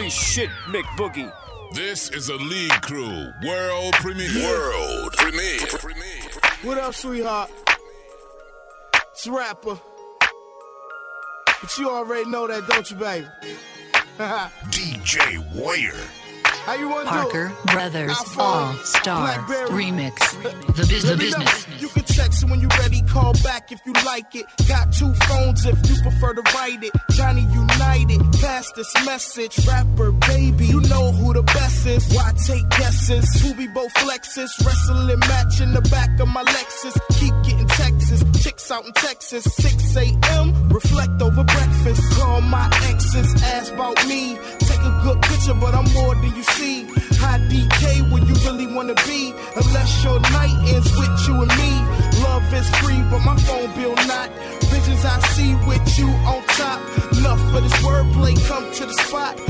Holy shit, Mick Boogie. This is a League Crew World Premiere. What up, sweetheart? It's a rapper. But you already know that, don't you, baby? DJ Warrior. How you want to do Parker it? Brothers iPhone, All-Star Blackberry. Remix. The business. You can text it when you ready, call back if you like it. Got 2 phones if you prefer to write it. Johnny United, pass this message. Rapper, baby, you know who the best is. Why take guesses? Who be both flexes? Wrestling match in the back of my Lexus. Keep getting Texas, chicks out in Texas. 6 a.m., reflect over breakfast. Call my exes, ask about me. Take a good picture, but I'm more than you see. High DK when you really wanna be. Unless your night ends with you and me. Love is free, but my phone bill not. Visions I see with you on top. Enough for this wordplay, come to the spot.